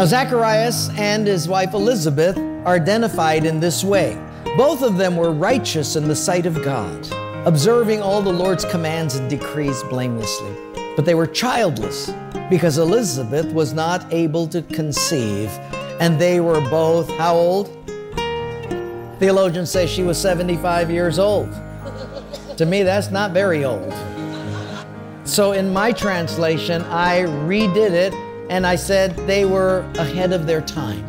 Now, Zacharias and his wife Elizabeth are identified in this way. Both of them were righteous in the sight of God, observing all the Lord's commands and decrees blamelessly. But they were childless because Elizabeth was not able to conceive, and they were both, how old? Theologians say she was 75 years old. To me, that's not very old. So in my translation, I redid it, and I said they were ahead of their time.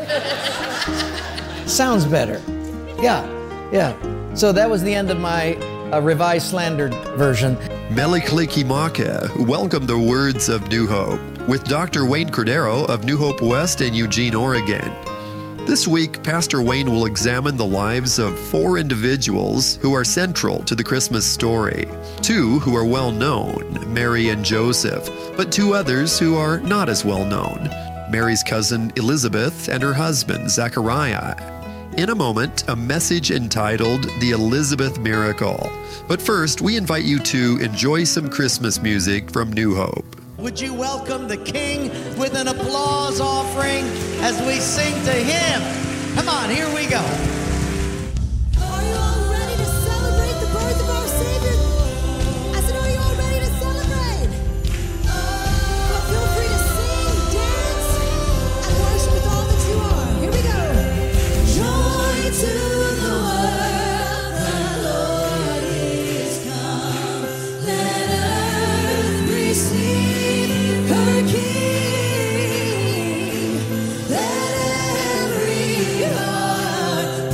Sounds better. Yeah. So that was the end of my revised slandered version. Melikalikimaka, welcome the words of New Hope with Dr. Wayne Cordero of New Hope West in Eugene, Oregon. This week, Pastor Wayne will examine the lives of 4 individuals who are central to the Christmas story. 2 who are well known, Mary and Joseph, but 2 others who are not as well known, Mary's cousin Elizabeth and her husband Zachariah. In a moment, a message entitled The Elizabeth Miracle. But first, we invite you to enjoy some Christmas music from New Hope. Would you welcome the King with an applause offering as we sing to Him? Come on, here we go. Are you all ready to celebrate the birth of our Savior? I said, are you all ready to celebrate? Well, feel free to sing, dance, and worship with all that you are. Here we go. Joy to the world, the Lord is come. Let earth receive her King. Let every heart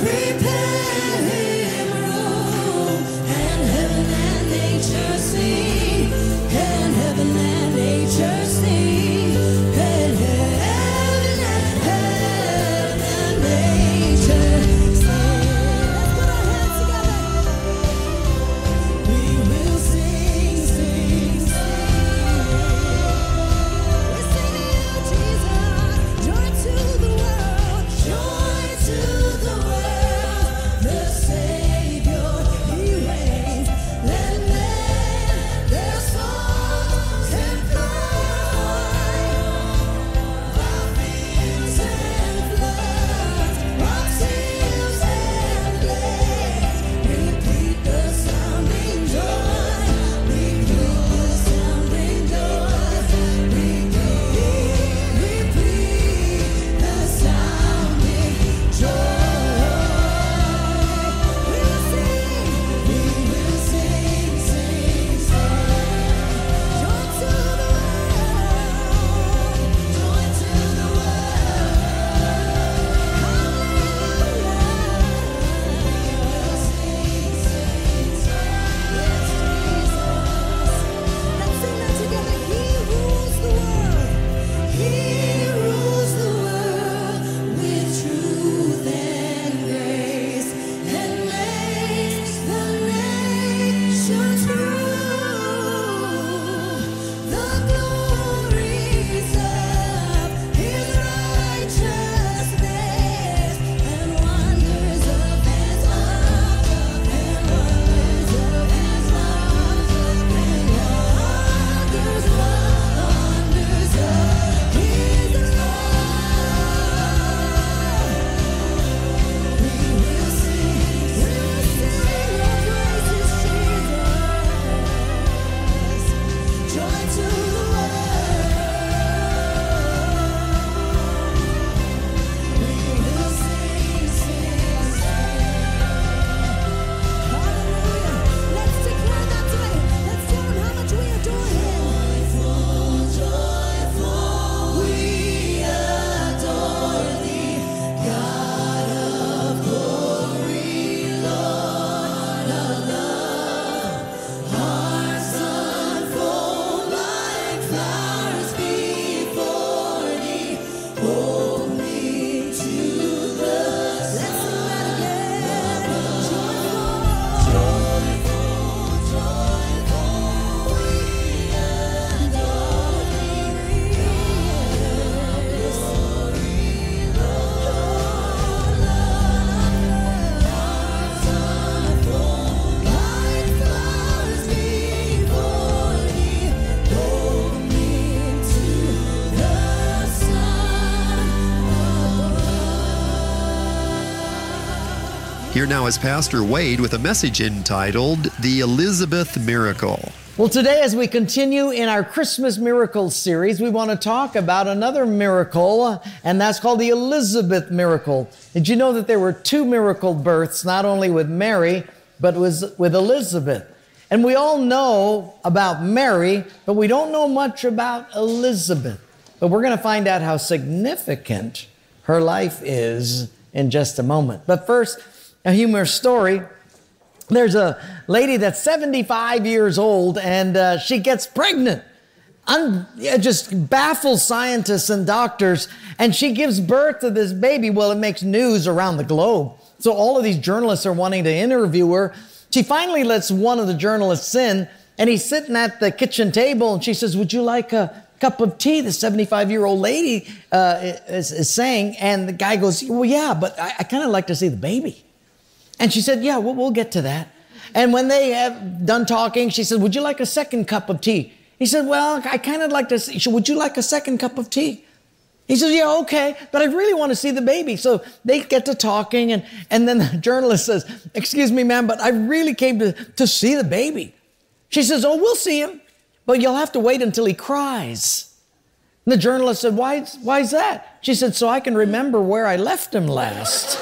Here now is Pastor Wade with a message entitled The Elizabeth Miracle. Well, today, as we continue in our Christmas Miracle series, we want to talk about another miracle, and that's called the Elizabeth Miracle. Did you know that there were two miracle births, not only with Mary, but with Elizabeth? And we all know about Mary, but we don't know much about Elizabeth. But we're going to find out how significant her life is in just a moment. But first, a humorous story. There's a lady that's 75 years old, and she gets pregnant. It just baffles scientists and doctors, and she gives birth to this baby. Well, it makes news around the globe. So all of these journalists are wanting to interview her. She finally lets one of the journalists in, and he's sitting at the kitchen table, and she says, "Would you like a cup of tea?" The 75-year-old lady is saying, and the guy goes, "Well, yeah, but I kind of like to see the baby." And she said, "Yeah, we'll get to that." And when they have done talking, she said, "Would you like a second cup of tea?" He said, "Well, I kind of like to see." She said, "Would you like a second cup of tea?" He says, "Yeah, okay, but I really want to see the baby." So they get to talking, and then the journalist says, "Excuse me, ma'am, but I really came to see the baby." She says, "Oh, we'll see him, but you'll have to wait until he cries." And the journalist said, "Why's that?" She said, "So I can remember where I left him last."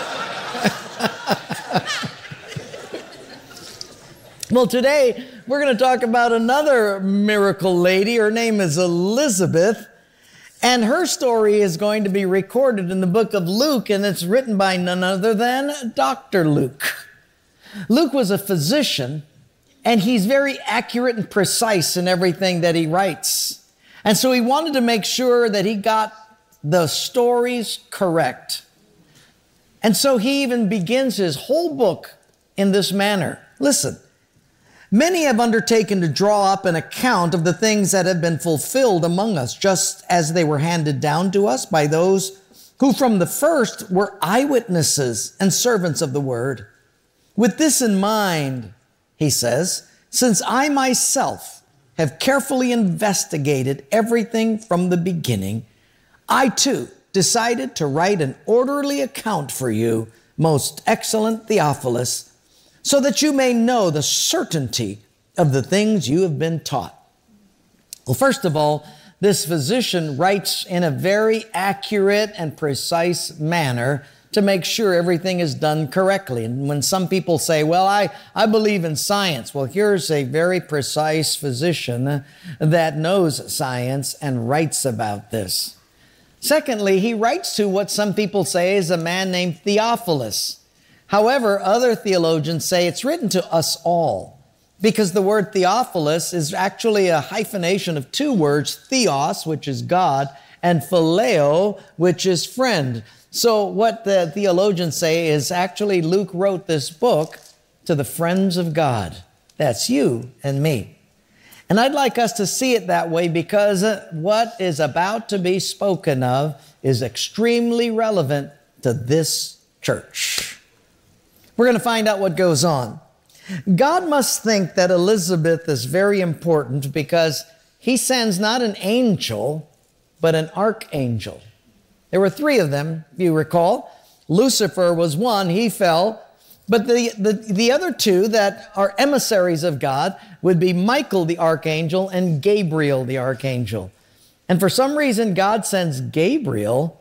Well, today we're going to talk about another miracle lady. Her name is Elizabeth, and her story is going to be recorded in the book of Luke, and it's written by none other than Dr. Luke. Luke was a physician, and he's very accurate and precise in everything that he writes. And so he wanted to make sure that he got the stories correct. And so he even begins his whole book in this manner. Listen, many have undertaken to draw up an account of the things that have been fulfilled among us, just as they were handed down to us by those who from the first were eyewitnesses and servants of the word. With this in mind, he says, since I myself have carefully investigated everything from the beginning, I too decided to write an orderly account for you, most excellent Theophilus, so that you may know the certainty of the things you have been taught. Well, first of all, this physician writes in a very accurate and precise manner to make sure everything is done correctly. And when some people say, "Well, I believe in science," well, here's a very precise physician that knows science and writes about this. Secondly, he writes to what some people say is a man named Theophilus. However, other theologians say it's written to us all, because the word Theophilus is actually a hyphenation of two words, theos, which is God, and phileo, which is friend. So what the theologians say is actually Luke wrote this book to the friends of God. That's you and me. And I'd like us to see it that way, because what is about to be spoken of is extremely relevant to this church. We're going to find out what goes on. God must think that Elizabeth is very important, because he sends not an angel, but an archangel. There were three of them, if you recall. Lucifer was one, he fell. But the other two that are emissaries of God would be Michael the archangel and Gabriel the archangel. And for some reason, God sends Gabriel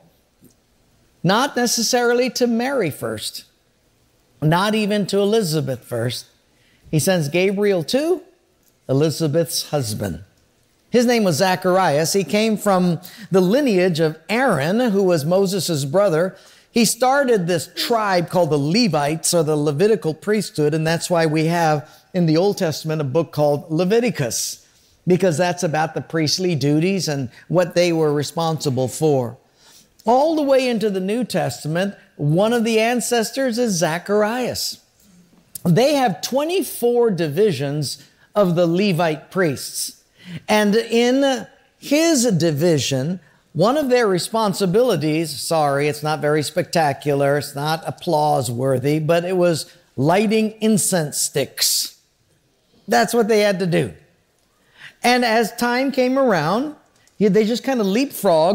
not necessarily to Mary first, not even to Elizabeth first. He sends Gabriel to Elizabeth's husband. His name was Zacharias. He came from the lineage of Aaron, who was Moses' brother. He started this tribe called the Levites, or the Levitical priesthood, and that's why we have in the Old Testament a book called Leviticus, because that's about the priestly duties and what they were responsible for. All the way into the New Testament, one of the ancestors is Zacharias. They have 24 divisions of the Levite priests, and in his division, one of their responsibilities, sorry, it's not very spectacular, it's not applause worthy, but it was lighting incense sticks. That's what they had to do. And as time came around, they just kind of leapfrogged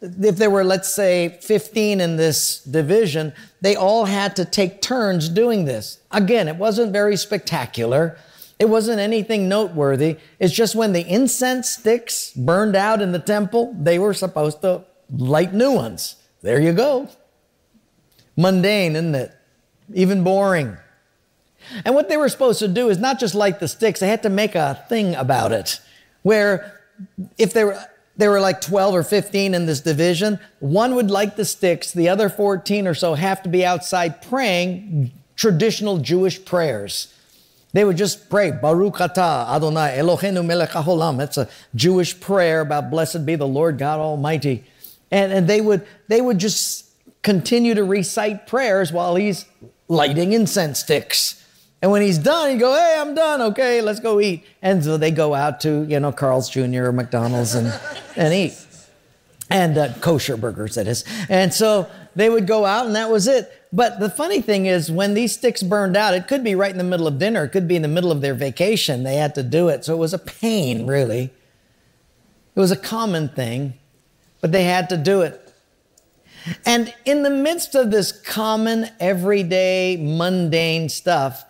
if there were, let's say, 15 in this division, they all had to take turns doing this. Again, it wasn't very spectacular. It wasn't anything noteworthy. It's just when the incense sticks burned out in the temple, they were supposed to light new ones. There you go. Mundane, isn't it? Even boring. And what they were supposed to do is not just light the sticks, they had to make a thing about it. Where if there were like 12 or 15 in this division, one would light the sticks, the other 14 or so have to be outside praying traditional Jewish prayers. They would just pray, Baruch atah Adonai Eloheinu melech haolam. That's a Jewish prayer about blessed be the Lord God Almighty. And they would just continue to recite prayers while he's lighting incense sticks. And when he's done, he'd go, hey, I'm done. Okay, let's go eat. And so they go out to, Carl's Jr. or McDonald's and eat. And kosher burgers, that is. And so they would go out and that was it. But the funny thing is when these sticks burned out, it could be right in the middle of dinner. It could be in the middle of their vacation. They had to do it. So it was a pain, really. It was a common thing, but they had to do it. And in the midst of this common, everyday, mundane stuff,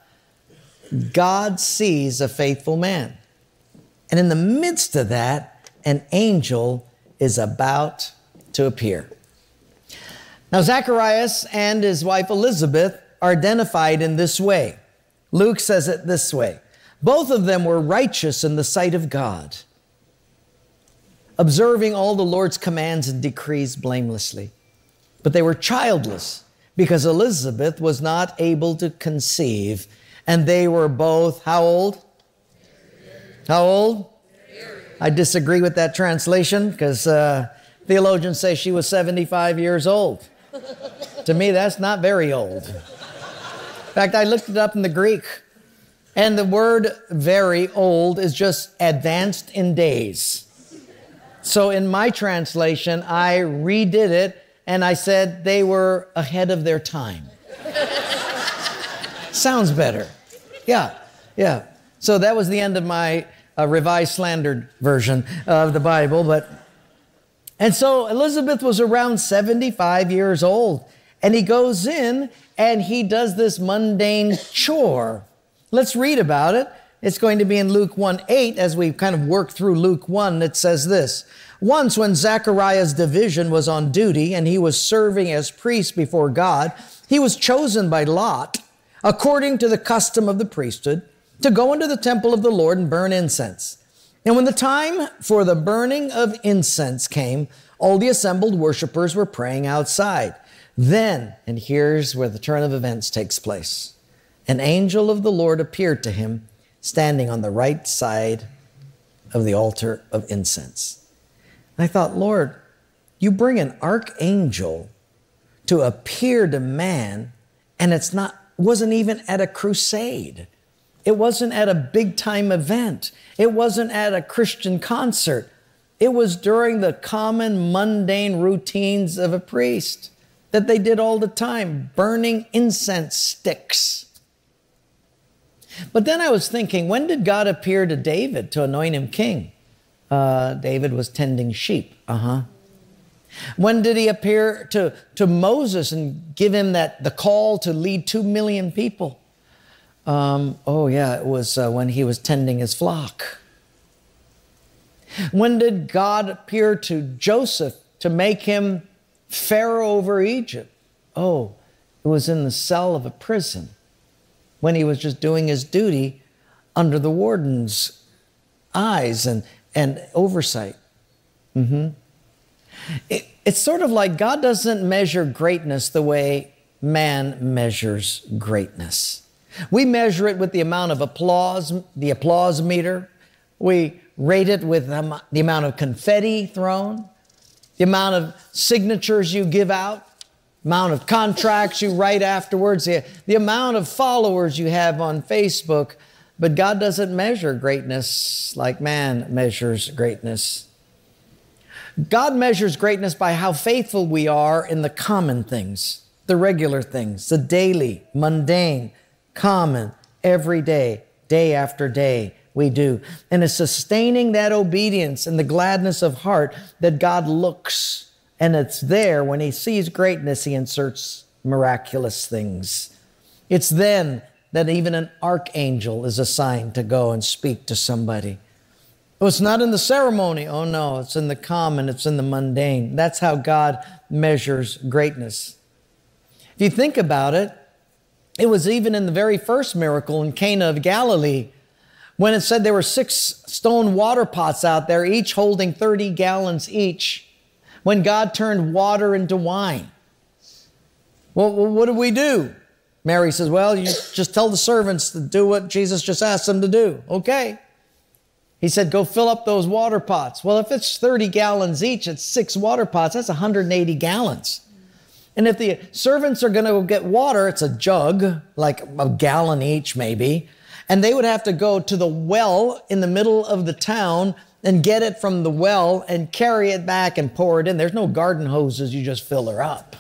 God sees a faithful man. And in the midst of that, an angel is about to appear. Now, Zacharias and his wife Elizabeth are identified in this way. Luke says it this way. Both of them were righteous in the sight of God, observing all the Lord's commands and decrees blamelessly. But they were childless because Elizabeth was not able to conceive. And they were both, how old? How old? I disagree with that translation because theologians say she was 75 years old. To me, that's not very old. In fact, I looked it up in the Greek. And the word very old is just advanced in days. So in my translation, I redid it and I said they were ahead of their time. Sounds better. Yeah. So that was the end of my revised slandered version of the Bible. And so Elizabeth was around 75 years old. And he goes in and he does this mundane chore. Let's read about it. It's going to be in Luke 1:8 as we kind of work through Luke 1. It says this. Once when Zachariah's division was on duty and he was serving as priest before God, he was chosen by Lot, according to the custom of the priesthood, to go into the temple of the Lord and burn incense. And when the time for the burning of incense came, all the assembled worshipers were praying outside. Then, and here's where the turn of events takes place, an angel of the Lord appeared to him, standing on the right side of the altar of incense. And I thought, Lord, you bring an archangel to appear to man, and it wasn't even at a crusade. It wasn't at a big time event. It wasn't at a Christian concert. It was during the common mundane routines of a priest that they did all the time, burning incense sticks. But then I was thinking, when did God appear to David to anoint him king? David was tending sheep. When did he appear to Moses and give him the call to lead 2 million people? It was when he was tending his flock. When did God appear to Joseph to make him Pharaoh over Egypt? It was in the cell of a prison when he was just doing his duty under the warden's eyes and oversight. It's sort of like God doesn't measure greatness the way man measures greatness. We measure it with the amount of applause, the applause meter. We rate it with the amount of confetti thrown, the amount of signatures you give out, amount of contracts you write afterwards, the amount of followers you have on Facebook. But God doesn't measure greatness like man measures greatness. God measures greatness by how faithful we are in the common things, the regular things, the daily, mundane, common, every day, day after day we do. And it's sustaining that obedience and the gladness of heart that God looks And it's there when he sees greatness, he inserts miraculous things. It's then that even an archangel is assigned to go and speak to somebody. Oh, it's not in the ceremony. Oh no, it's in the common, it's in the mundane. That's how God measures greatness. If you think about it, it was even in the very first miracle in Cana of Galilee, when it said there were 6 stone water pots out there, each holding 30 gallons each, when God turned water into wine. Well, what do we do? Mary says, well, you just tell the servants to do what Jesus just asked them to do. Okay. He said, go fill up those water pots. Well, if it's 30 gallons each, it's 6 water pots. That's 180 gallons. And if the servants are going to get water, it's a jug, like a gallon each maybe. And they would have to go to the well in the middle of the town and get it from the well and carry it back and pour it in. There's no garden hoses. You just fill her up.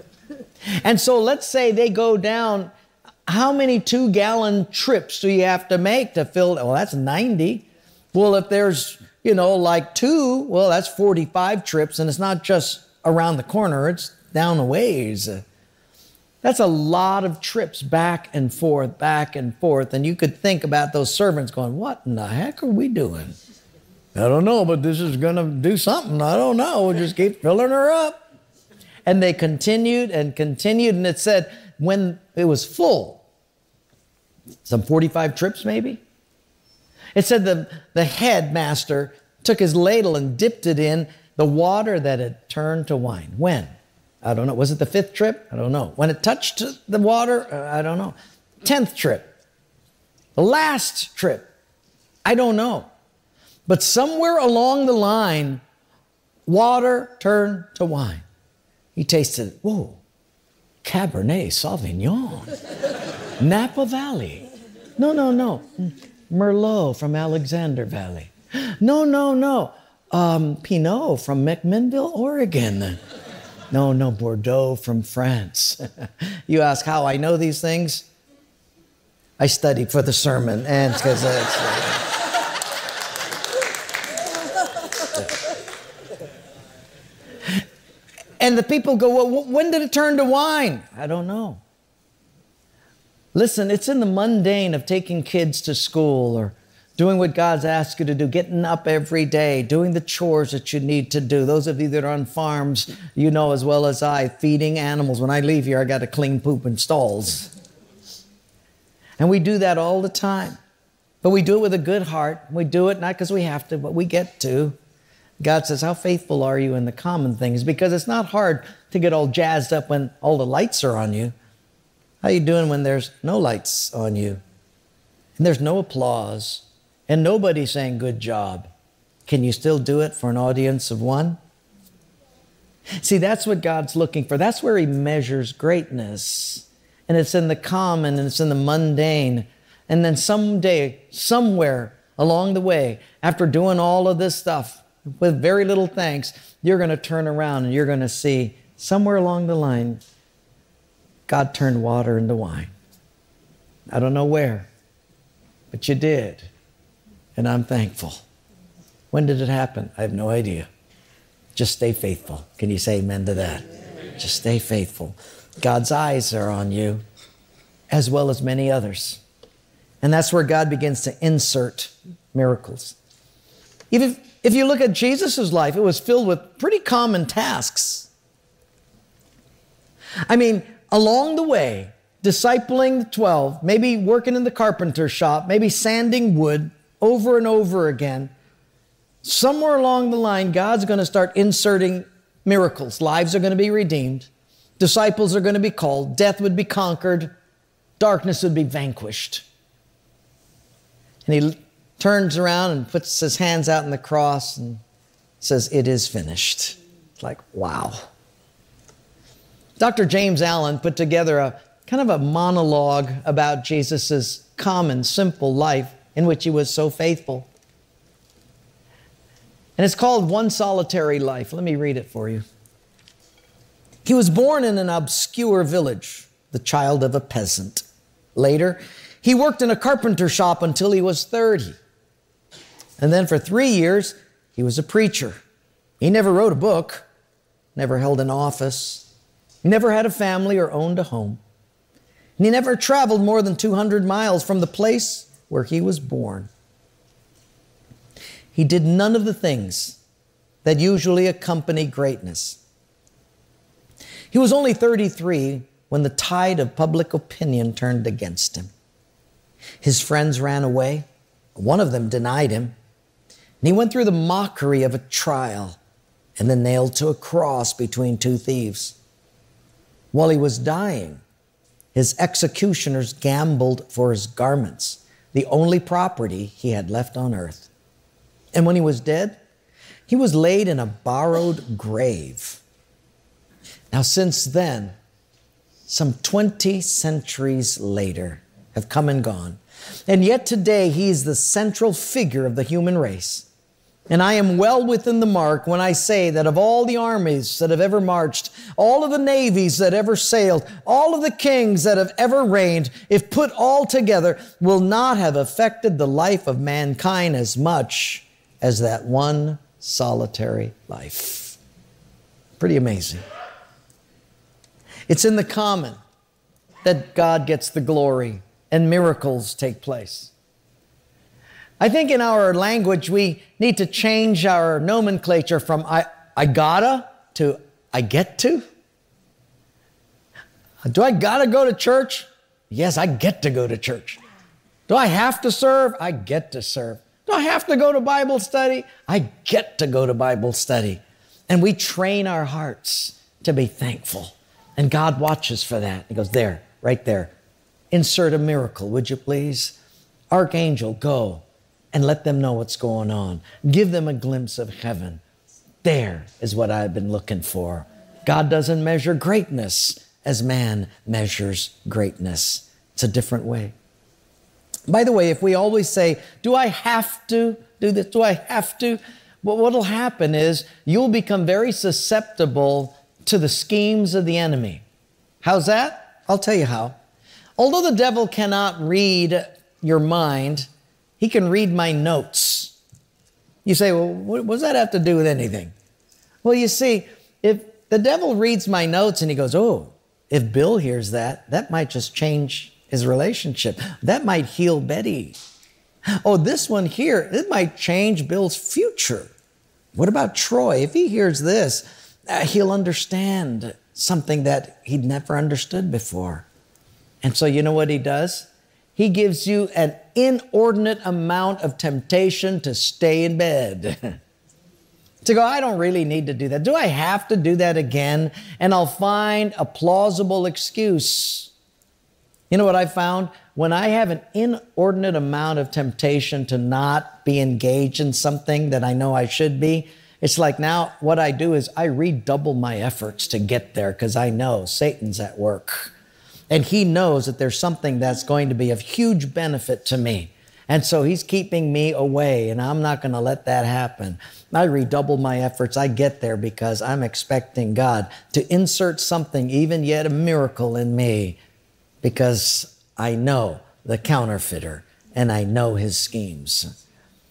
And so let's say they go down. How many 2-gallon trips do you have to make to fill? Well, that's 90. Well, if there's, like 2, well, that's 45 trips. And it's not just around the corner. It's down a ways. That's a lot of trips back and forth, back and forth. And you could think about those servants going, what in the heck are we doing? I don't know, but this is going to do something. I don't know. We'll just keep filling her up. And they continued and continued. And it said when it was full, some 45 trips maybe, it said the headmaster took his ladle and dipped it in the water that had turned to wine. When? I don't know. Was it the 5th trip? I don't know. When it touched the water? I don't know. 10th trip. The last trip? I don't know. But somewhere along the line, water turned to wine. He tasted it. Whoa, Cabernet Sauvignon. Napa Valley. No. Merlot from Alexander Valley. No. Pinot from McMinnville, Oregon. No, Bordeaux from France. You ask how I know these things? I studied for the sermon, and because and the people go, well, when did it turn to wine? I don't know. Listen, it's in the mundane of taking kids to school or doing what God's asked you to do, getting up every day, doing the chores that you need to do. Those of you that are on farms, you know as well as I, feeding animals. When I leave here, I got to clean poop in stalls. And we do that all the time. But we do it with a good heart. We do it not because we have to, but we get to. God says, how faithful are you in the common things? Because it's not hard to get all jazzed up when all the lights are on you. How you doing when there's no lights on you? And there's no applause. And nobody's saying, good job. Can you still do it for an audience of 1? See, that's what God's looking for. That's where he measures greatness. And it's in the common and it's in the mundane. And then someday, somewhere along the way, after doing all of this stuff, with very little thanks, you're going to turn around and you're going to see somewhere along the line, God turned water into wine. I don't know where, but you did. And I'm thankful. When did it happen? I have no idea. Just stay faithful. Can you say amen to that? Just stay faithful. God's eyes are on you, as well as many others. And that's where God begins to insert miracles. Even if you look at Jesus' life, it was filled with pretty common tasks. I mean, along the way, discipling the 12, maybe working in the carpenter shop, maybe sanding wood over and over again, somewhere along the line, God's going to start inserting miracles. Lives are going to be redeemed. Disciples are going to be called. Death would be conquered. Darkness would be vanquished. And he turns around and puts his hands out in the cross and says, it is finished. It's like, wow. Dr. James Allen put together a kind of a monologue about Jesus' common, simple life in which he was so faithful. And it's called One Solitary Life. Let me read it for you. He was born in an obscure village, the child of a peasant. Later, he worked in a carpenter shop until he was 30. And then for 3 years, he was a preacher. He never wrote a book. never held an office. He never had a family or owned a home. And he never traveled more than 200 miles from the place where he was born. He did none of the things that usually accompany greatness. He was only 33 when the tide of public opinion turned against him. His friends ran away. One of them denied him. And he went through the mockery of a trial and then nailed to a cross between two thieves. While he was dying, his executioners gambled for his garments, the only property he had left on earth. And when he was dead, he was laid in a borrowed grave. Now, since then, some 20 centuries later have come and gone. And yet today, he is the central figure of the human race. And I am well within the mark when I say that of all the armies that have ever marched, all of the navies that ever sailed, all of the kings that have ever reigned, if put all together, will not have affected the life of mankind as much as that one solitary life. Pretty amazing. It's in the common that God gets the glory and miracles take place. I think in our language, we need to change our nomenclature from I gotta to I get to. Do I gotta go to church? Yes, I get to go to church. Do I have to serve? I get to serve. Do I have to go to Bible study? I get to go to Bible study. And we train our hearts to be thankful. And God watches for that. He goes, there, right there. Insert a miracle, would you please? Archangel, go and let them know what's going on. Give them a glimpse of heaven. There is what I've been looking for. God doesn't measure greatness as man measures greatness. It's a different way. By the way, if we always say, do I have to do this? Do I have to? Well, what'll happen is you'll become very susceptible to the schemes of the enemy. How's that? I'll tell you how. Although the devil cannot read your mind, he can read my notes. You say, well, what does that have to do with anything? Well, you see, if the devil reads my notes and he goes, oh, if Bill hears that, that might just change his relationship. That might heal Betty. Oh, this one here, it might change Bill's future. What about Troy? If he hears this, he'll understand something that he'd never understood before. And so you know what he does? He gives you an inordinate amount of temptation to stay in bed. To go, I don't really need to do that. Do I have to do that again? And I'll find a plausible excuse. You know what I found? When I have an inordinate amount of temptation to not be engaged in something that I know I should be, it's like now what I do is I redouble my efforts to get there because I know Satan's at work. And he knows that there's something that's going to be of huge benefit to me. And so he's keeping me away, and I'm not going to let that happen. I redouble my efforts. I get there because I'm expecting God to insert something, even yet a miracle in me, because I know the counterfeiter and I know his schemes.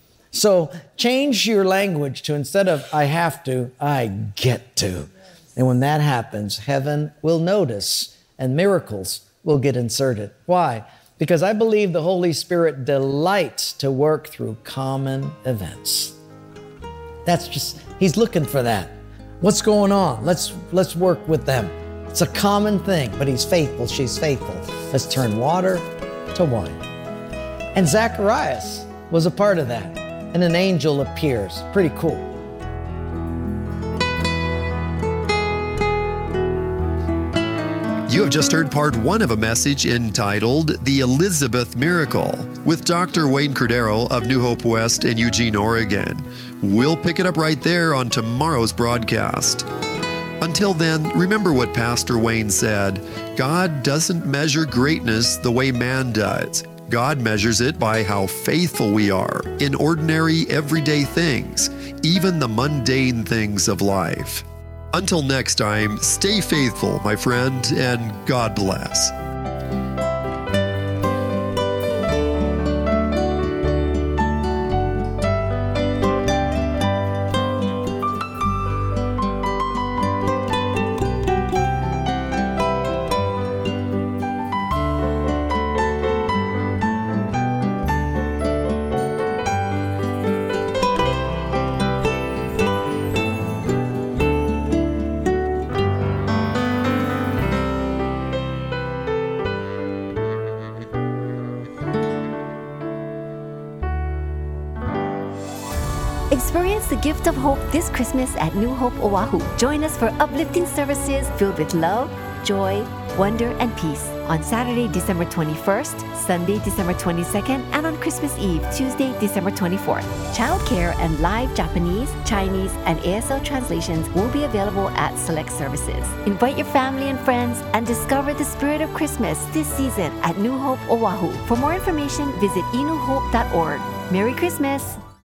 So change your language to, instead of I have to, I get to. And when that happens, heaven will notice and miracles will get inserted. Why? Because I believe the Holy Spirit delights to work through common events. That's just, he's looking for that. What's going on? Let's work with them. It's a common thing, but he's faithful, she's faithful. Let's turn water to wine. And Zacharias was a part of that. And an angel appears. Pretty cool. You have just heard part one of a message entitled The Elizabeth Miracle with Dr. Wayne Cordero of New Hope West in Eugene, Oregon. We'll pick it up right there on tomorrow's broadcast. Until then, remember what Pastor Wayne said. God doesn't measure greatness the way man does. God measures it by how faithful we are in ordinary, everyday things, even the mundane things of life. Until next time, stay faithful, my friend, and God bless. Experience the gift of hope this Christmas at New Hope Oahu. Join us for uplifting services filled with love, joy, wonder, and peace on Saturday, December 21st, Sunday, December 22nd, and on Christmas Eve, Tuesday, December 24th. Childcare and live Japanese, Chinese, and ASL translations will be available at select services. Invite your family and friends and discover the spirit of Christmas this season at New Hope Oahu. For more information, visit inuhope.org. Merry Christmas!